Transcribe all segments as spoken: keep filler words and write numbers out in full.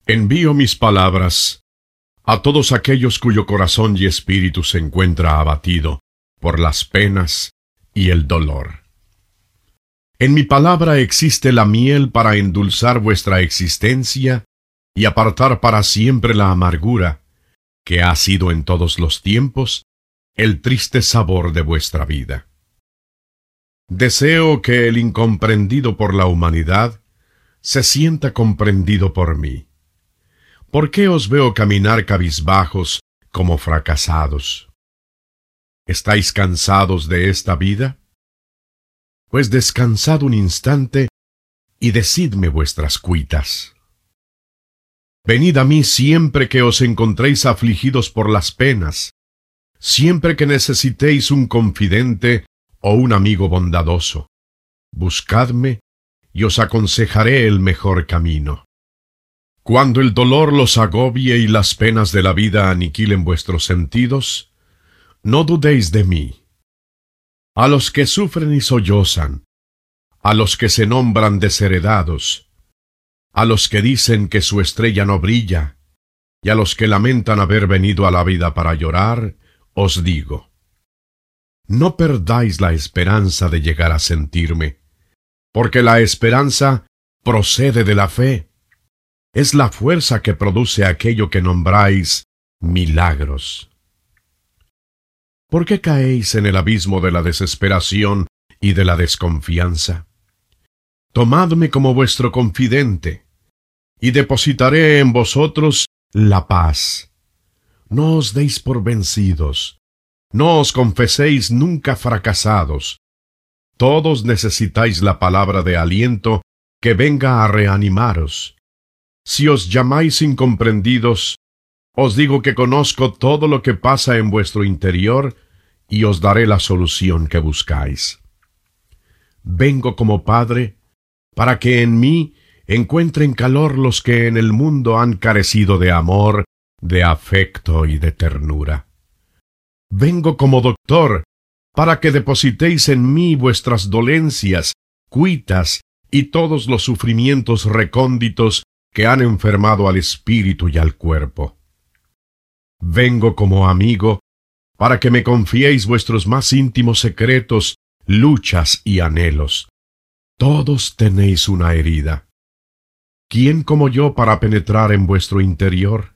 Envío mis palabras a todos aquellos cuyo corazón y espíritu se encuentra abatido por las penas y el dolor. En mi palabra existe la miel para endulzar vuestra existencia y apartar para siempre la amargura, que ha sido en todos los tiempos el triste sabor de vuestra vida. Deseo que el incomprendido por la humanidad se sienta comprendido por mí. ¿Por qué os veo caminar cabizbajos como fracasados? ¿Estáis cansados de esta vida? Pues descansad un instante y decidme vuestras cuitas. Venid a mí siempre que os encontréis afligidos por las penas, siempre que necesitéis un confidente o un amigo bondadoso. Buscadme y os aconsejaré el mejor camino. Cuando el dolor los agobie y las penas de la vida aniquilen vuestros sentidos, no dudéis de mí. A los que sufren y sollozan, a los que se nombran desheredados, a los que dicen que su estrella no brilla, y a los que lamentan haber venido a la vida para llorar, os digo, no perdáis la esperanza de llegar a sentirme, porque la esperanza procede de la fe. Es la fuerza que produce aquello que nombráis milagros. ¿Por qué caéis en el abismo de la desesperación y de la desconfianza? Tomadme como vuestro confidente, y depositaré en vosotros la paz. No os deis por vencidos, no os confeséis nunca fracasados. Todos necesitáis la palabra de aliento que venga a reanimaros. Si os llamáis incomprendidos, os digo que conozco todo lo que pasa en vuestro interior y os daré la solución que buscáis. Vengo como Padre para que en mí encuentren calor los que en el mundo han carecido de amor, de afecto y de ternura. Vengo como Doctor para que depositéis en mí vuestras dolencias, cuitas y todos los sufrimientos recónditos que han enfermado al espíritu y al cuerpo. Vengo como amigo para que me confiéis vuestros más íntimos secretos, luchas y anhelos. Todos tenéis una herida. ¿Quién como yo para penetrar en vuestro interior?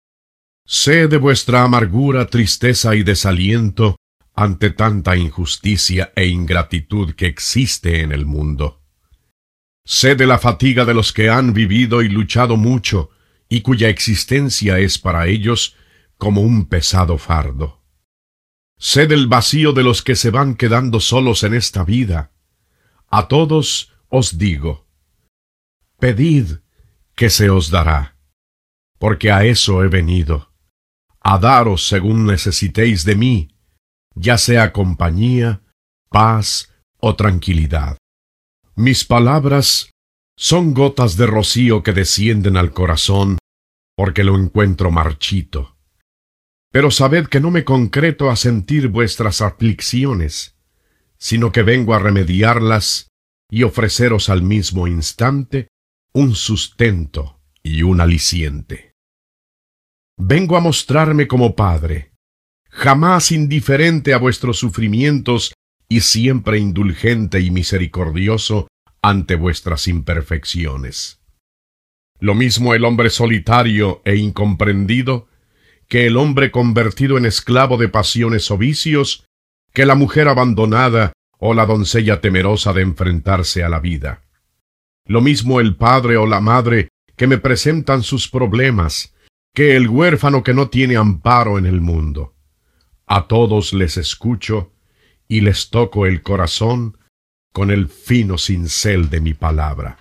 Sé de vuestra amargura, tristeza y desaliento ante tanta injusticia e ingratitud que existe en el mundo. Sé de la fatiga de los que han vivido y luchado mucho, y cuya existencia es para ellos como un pesado fardo. Sé del vacío de los que se van quedando solos en esta vida. A todos os digo, pedid que se os dará, porque a eso he venido, a daros según necesitéis de mí, ya sea compañía, paz o tranquilidad. Mis palabras son gotas de rocío que descienden al corazón, porque lo encuentro marchito. Pero sabed que no me concreto a sentir vuestras aflicciones, sino que vengo a remediarlas y ofreceros al mismo instante un sustento y un aliciente. Vengo a mostrarme como Padre, jamás indiferente a vuestros sufrimientos y siempre indulgente y misericordioso ante vuestras imperfecciones. Lo mismo el hombre solitario e incomprendido, que el hombre convertido en esclavo de pasiones o vicios, que la mujer abandonada o la doncella temerosa de enfrentarse a la vida. Lo mismo el padre o la madre que me presentan sus problemas, que el huérfano que no tiene amparo en el mundo. A todos les escucho y les toco el corazón con el fino cincel de mi palabra.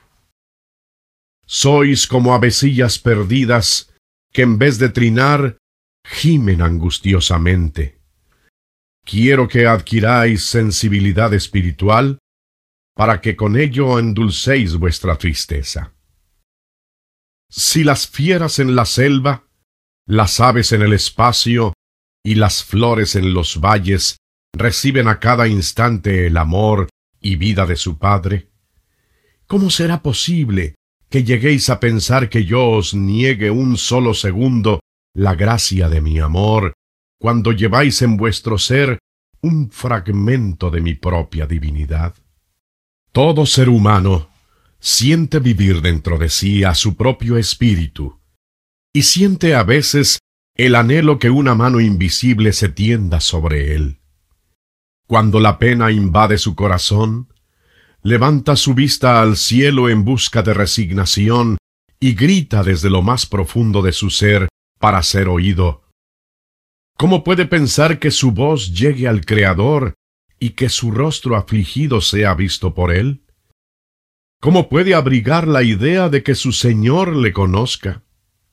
Sois como avecillas perdidas que en vez de trinar, gimen angustiosamente. Quiero que adquiráis sensibilidad espiritual para que con ello endulcéis vuestra tristeza. Si las fieras en la selva, las aves en el espacio y las flores en los valles reciben a cada instante el amor y vida de su Padre, ¿cómo será posible que lleguéis a pensar que yo os niegue un solo segundo la gracia de mi amor, cuando lleváis en vuestro ser un fragmento de mi propia divinidad. Todo ser humano siente vivir dentro de sí a su propio espíritu, y siente a veces el anhelo que una mano invisible se tienda sobre él. Cuando la pena invade su corazón, levanta su vista al cielo en busca de resignación y grita desde lo más profundo de su ser para ser oído. ¿Cómo puede pensar que su voz llegue al Creador y que su rostro afligido sea visto por él? ¿Cómo puede abrigar la idea de que su Señor le conozca?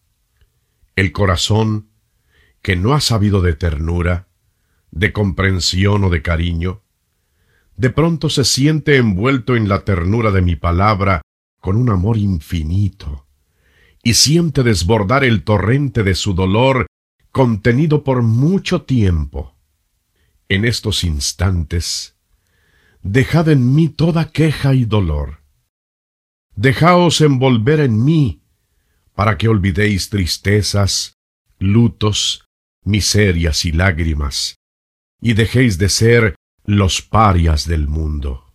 El corazón, que no ha sabido de ternura, de comprensión o de cariño, de pronto se siente envuelto en la ternura de mi palabra con un amor infinito, y siente desbordar el torrente de su dolor contenido por mucho tiempo. En estos instantes, dejad en mí toda queja y dolor. Dejaos envolver en mí, para que olvidéis tristezas, lutos, miserias y lágrimas, y dejéis de ser los parias del mundo.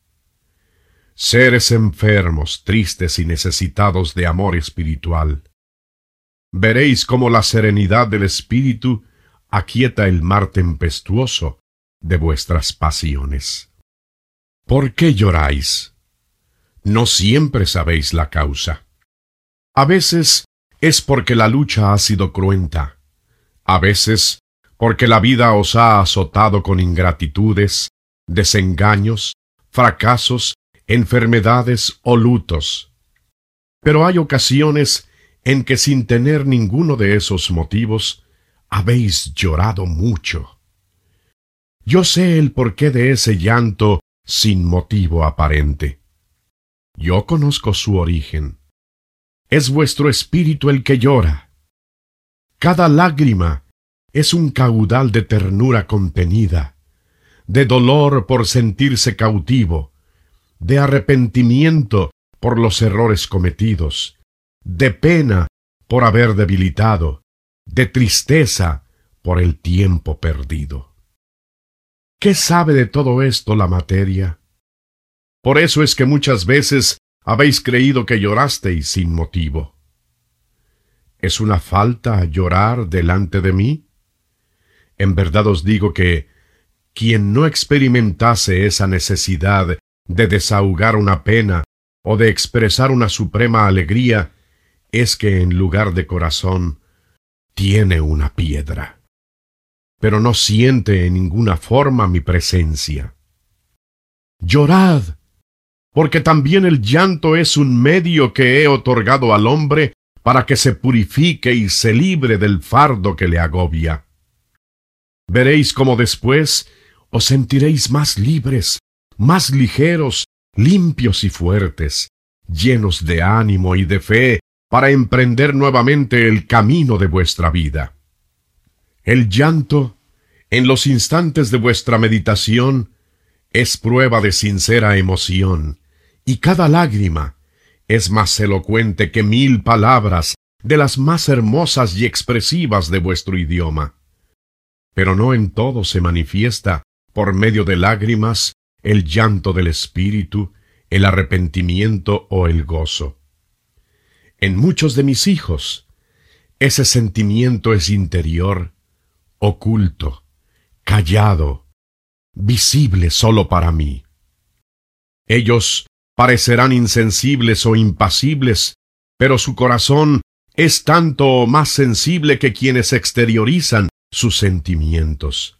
Seres enfermos, tristes y necesitados de amor espiritual, veréis cómo la serenidad del espíritu aquieta el mar tempestuoso de vuestras pasiones. ¿Por qué lloráis? No siempre sabéis la causa. A veces es porque la lucha ha sido cruenta, a veces porque la vida os ha azotado con ingratitudes, desengaños, fracasos, enfermedades o lutos. Pero hay ocasiones en que sin tener ninguno de esos motivos, habéis llorado mucho. Yo sé el porqué de ese llanto sin motivo aparente. Yo conozco su origen. Es vuestro espíritu el que llora. Cada lágrima es un caudal de ternura contenida, de dolor por sentirse cautivo, de arrepentimiento por los errores cometidos, de pena por haber debilitado, de tristeza por el tiempo perdido. ¿Qué sabe de todo esto la materia? Por eso es que muchas veces habéis creído que llorasteis sin motivo. ¿Es una falta llorar delante de mí? En verdad os digo que quien no experimentase esa necesidad de desahogar una pena o de expresar una suprema alegría, es que en lugar de corazón tiene una piedra, pero no siente en ninguna forma mi presencia. Llorad, porque también el llanto es un medio que he otorgado al hombre para que se purifique y se libre del fardo que le agobia. Veréis cómo después os sentiréis más libres, más ligeros, limpios y fuertes, llenos de ánimo y de fe para emprender nuevamente el camino de vuestra vida. El llanto, en los instantes de vuestra meditación, es prueba de sincera emoción, y cada lágrima es más elocuente que mil palabras de las más hermosas y expresivas de vuestro idioma. Pero no en todo se manifiesta, por medio de lágrimas, el llanto del espíritu, el arrepentimiento o el gozo. En muchos de mis hijos, ese sentimiento es interior, oculto, callado, visible solo para mí. Ellos parecerán insensibles o impasibles, pero su corazón es tanto o más sensible que quienes exteriorizan sus sentimientos.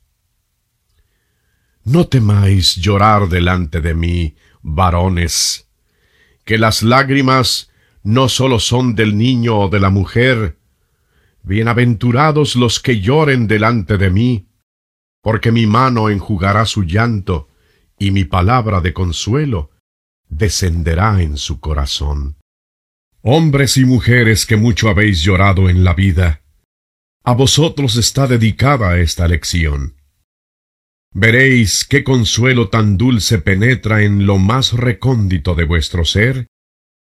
No temáis llorar delante de mí, varones, que las lágrimas no sólo son del niño o de la mujer. Bienaventurados los que lloren delante de mí, porque mi mano enjugará su llanto, y mi palabra de consuelo descenderá en su corazón. Hombres y mujeres que mucho habéis llorado en la vida, a vosotros está dedicada esta lección. Veréis qué consuelo tan dulce penetra en lo más recóndito de vuestro ser,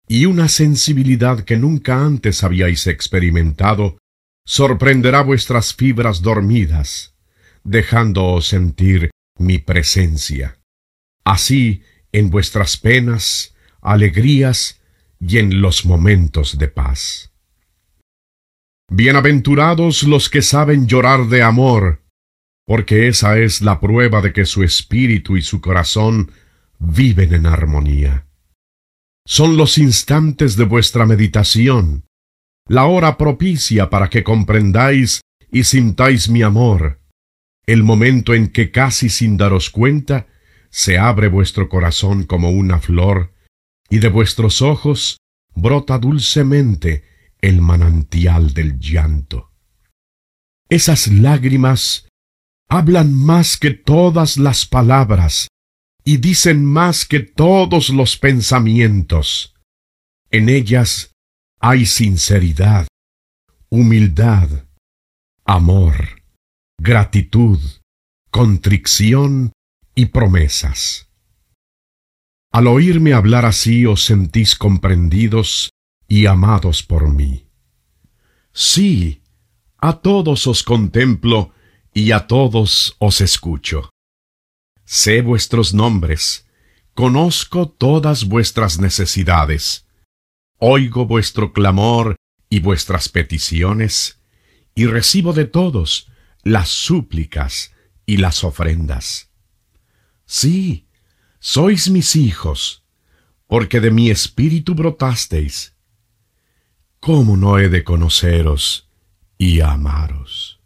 y una sensibilidad que nunca antes habíais experimentado sorprenderá vuestras fibras dormidas, dejándoos sentir mi presencia. Así, en vuestras penas, alegrías y en los momentos de paz. Bienaventurados los que saben llorar de amor, porque esa es la prueba de que su espíritu y su corazón viven en armonía. Son los instantes de vuestra meditación, la hora propicia para que comprendáis y sintáis mi amor, el momento en que casi sin daros cuenta se abre vuestro corazón como una flor, y de vuestros ojos brota dulcemente el manantial del llanto. Esas lágrimas hablan más que todas las palabras, y dicen más que todos los pensamientos. En ellas hay sinceridad, humildad, amor, gratitud, contrición y promesas. Al oírme hablar así os sentís comprendidos y amados por mí. Sí, a todos os contemplo y a todos os escucho. Sé vuestros nombres, conozco todas vuestras necesidades, oigo vuestro clamor y vuestras peticiones, y recibo de todos las súplicas y las ofrendas. Sí, sois mis hijos, porque de mi espíritu brotasteis. ¿Cómo no he de conoceros y amaros?